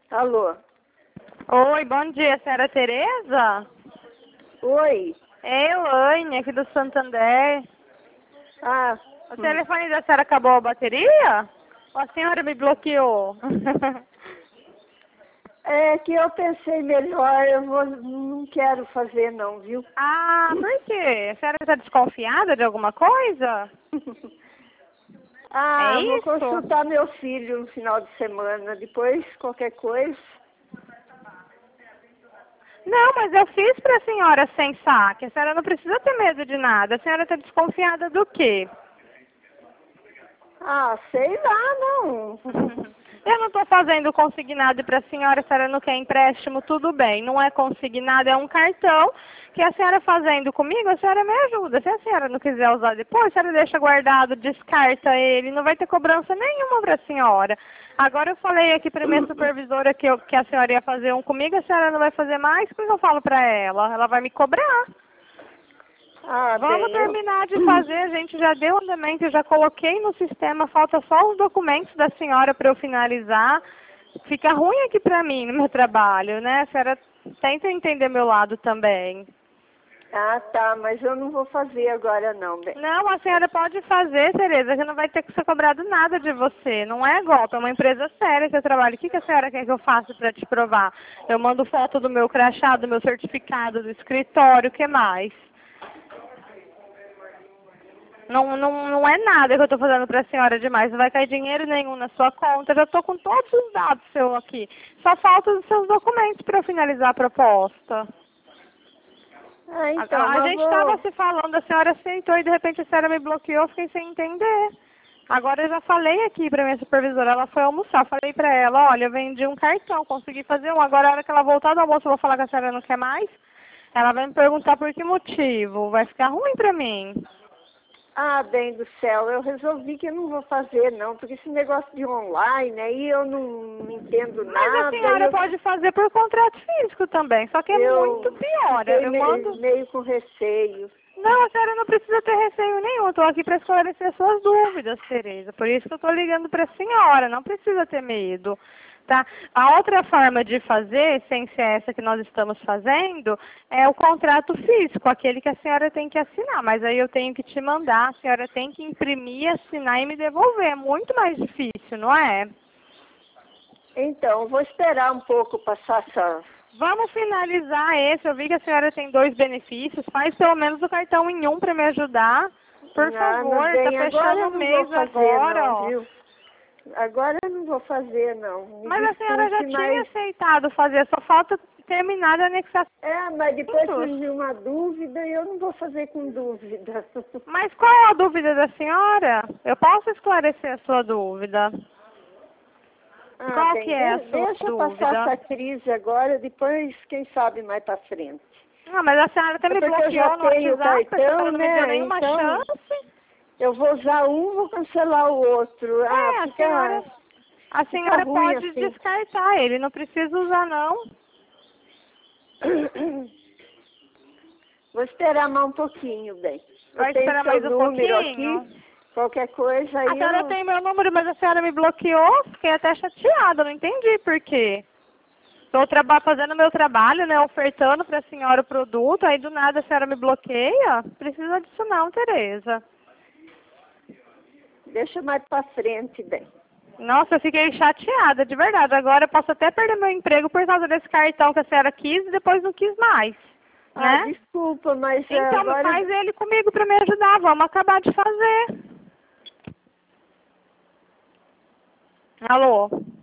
Alô? Oi, bom dia, senhora Tereza? Oi? É Elaine, aqui do Santander. Ah, O telefone da senhora acabou a bateria? Ou a senhora me bloqueou? é que eu pensei melhor, não quero fazer não, viu? Ah, por quê? A senhora está desconfiada de alguma coisa? É Vou isso? consultar meu filho no final de semana, depois qualquer coisa. Não, mas eu fiz para a senhora sem saque. A senhora não precisa ter medo de nada. A senhora está desconfiada do quê? Sei lá, não. Eu não estou fazendo consignado para a senhora não quer empréstimo, tudo bem. Não é consignado, é um cartão que a senhora fazendo comigo, a senhora me ajuda. Se a senhora não quiser usar depois, a senhora deixa guardado, descarta ele, não vai ter cobrança nenhuma para a senhora. Agora eu falei aqui para a minha supervisora que a senhora ia fazer um comigo, a senhora não vai fazer mais, o que eu falo para ela? Ela vai me cobrar. Vamos Bem, terminar de fazer, a gente já deu andamento, eu já coloquei no sistema, falta só os documentos da senhora para eu finalizar. Fica ruim aqui para mim no meu trabalho, né? A senhora tenta entender meu lado também. tá, mas eu não vou fazer agora não, bem. Não, a senhora pode fazer, Tereza, que não vai ter que ser cobrado nada de você. Não é golpe, é uma empresa séria que eu trabalho. O que a senhora quer que eu faça para te provar? Eu mando foto do meu crachá, do meu certificado, do escritório, o que mais? Não é nada que eu estou fazendo para a senhora demais. Não vai cair dinheiro nenhum na sua conta. Eu já estou com todos os dados seus aqui. Só falta os seus documentos para eu finalizar a proposta. Então, A mas gente estava se falando, a senhora aceitou e de repente a senhora me bloqueou. Eu fiquei sem entender. Agora eu já falei aqui para minha supervisora. Ela foi almoçar. Falei para ela, olha, eu vendi um cartão, consegui fazer um. Agora a hora que ela voltar do almoço eu vou falar que a senhora não quer mais. Ela vai me perguntar por que motivo. Vai ficar ruim para mim. Bem do céu, eu resolvi que eu não vou fazer não, porque esse negócio de online aí eu não entendo Mas nada. a senhora pode fazer por contrato físico também, só que é muito pior. Fiquei Eu mando... meio com receio. Não, a senhora não precisa ter receio nenhum. Eu estou aqui para esclarecer suas dúvidas, Tereza. Por isso que eu estou ligando para a senhora. Não precisa ter medo. Tá? A outra forma de fazer, sem ser essa que nós estamos fazendo, é o contrato físico, aquele que a senhora tem que assinar. Mas aí eu tenho que te mandar, a senhora tem que imprimir, assinar e me devolver. É muito mais difícil, não é? Então, vou esperar um pouco passar essa... Vamos finalizar esse. Eu vi que a senhora tem 2 benefícios. Faz pelo menos o cartão em um para me ajudar. Por favor, tá fechando o mês agora, não, ó. viu? Agora eu não vou fazer, não. Mas a senhora já tinha aceitado fazer, só falta terminar de anexar. Mas depois surgiu uma dúvida e eu não vou fazer com dúvida. Mas qual é a dúvida da senhora? Eu posso esclarecer a sua dúvida. Qual que é a sua deixa dúvida? passar essa crise agora, depois quem sabe mais pra frente. Não, mas a senhora até me bloqueou no WhatsApp, cartão, não me deu nenhuma chance. Eu vou usar um, vou cancelar o outro. A senhora pode assim. descartar ele, não precisa usar não. Vou esperar mais um pouquinho, bem. Vai esperar mais um pouquinho? Aqui, qualquer coisa aí. A senhora tem meu número, mas a senhora me bloqueou, fiquei até chateada, não entendi por quê. Estou fazendo meu trabalho, né, ofertando para a senhora o produto, aí do nada a senhora me bloqueia? Precisa disso não, Tereza. Deixa mais para frente, bem. Nossa, eu fiquei chateada, de verdade. Agora eu posso até perder meu emprego por causa desse cartão que a senhora quis e depois não quis mais. Né? Desculpa, mas então agora... faz ele comigo para me ajudar, vamos acabar de fazer. Alô?